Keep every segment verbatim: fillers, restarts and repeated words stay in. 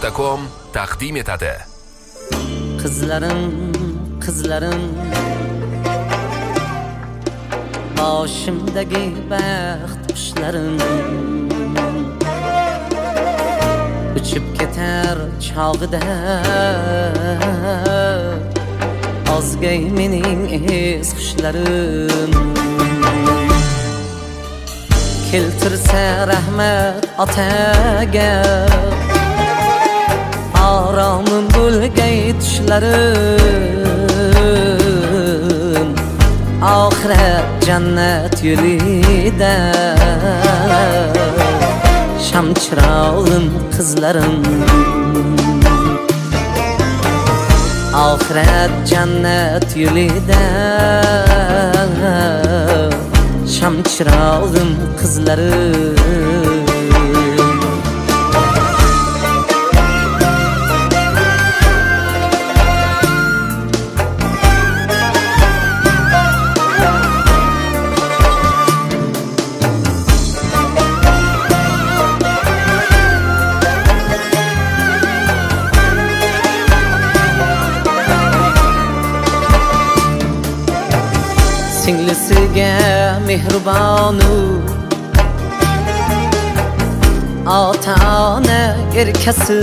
nokta com taqdim etadi. Qizlarim, qizlarim, boshimdagi baxt qushlarim uchib ketar chog'ida ozgay mening es xushlarim. Keltirsa rahmat otaga aromim bo'lgay tushlarim. Oxirat jannat yo'lida shamchirog'im qizlarim. Oxirat jannat yo'lida shamchirog'im qizlarim. Singlisiga mehribonu ota-ona erkasi.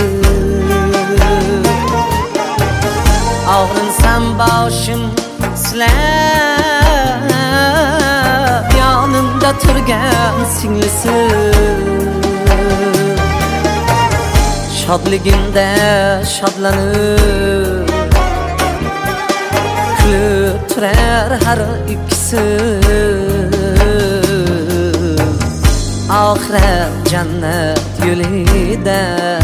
Og'rinsam boshim silab yonimda turgan singlisi. Shodligimda shodlanib kulib turar har ikkisi. Oxirat jannat yo'lida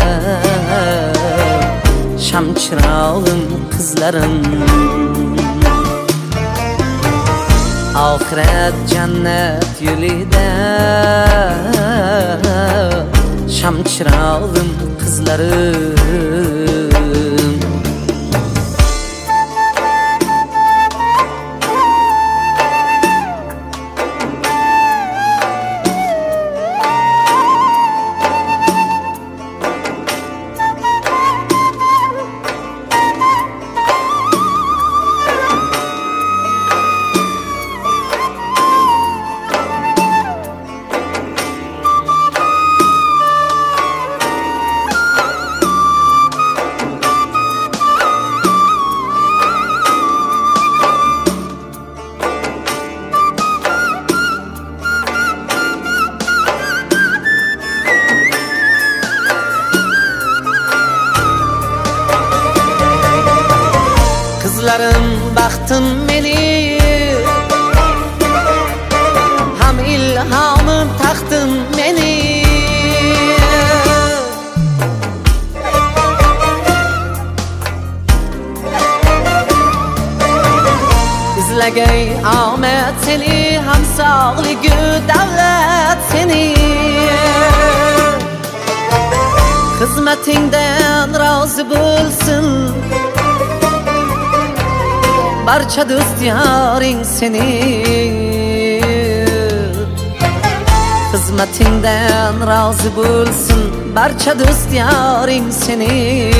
shamchirog'im qizlarim. Oxirat jannat yo'lida shamchirog'im qizlarim. Qizlarim baxtim meni, ham ilhomim taxtim meni. Izlagay omad seni, ham sog'ligu davlat seni. Xizmatingdan rozi bo'lsin barcha do'stlaring seni. Xizmatingdan rozi bo'lsin barcha do'stlaring seni.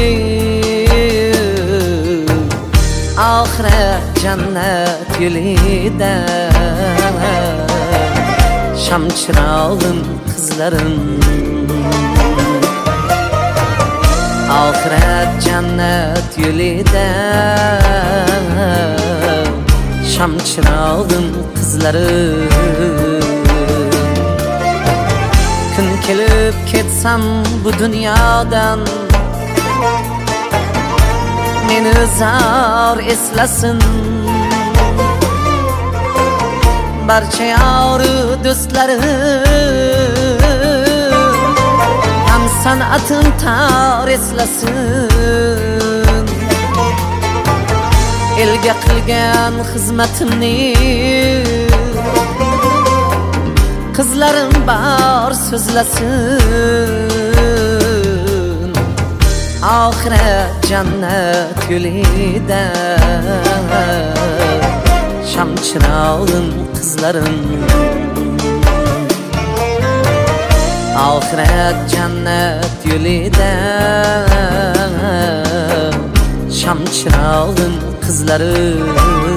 Oxirat jannat yo'lida shamchirog'im qizlarim. Oxirat jannat yo'lida shamchirog'im qizlarim. Kun kelib ketsam bu dunyodan meni zor eslasin barcha yori do'stlarim. Ham san'atim tor eslasin elga qilgan xizmatimni. Qizlarim bor so'zlasin oxirat jannat yo'lida shamchirog'im qizlarim. oxirat jannat yo'lida sham chirog'in qizlari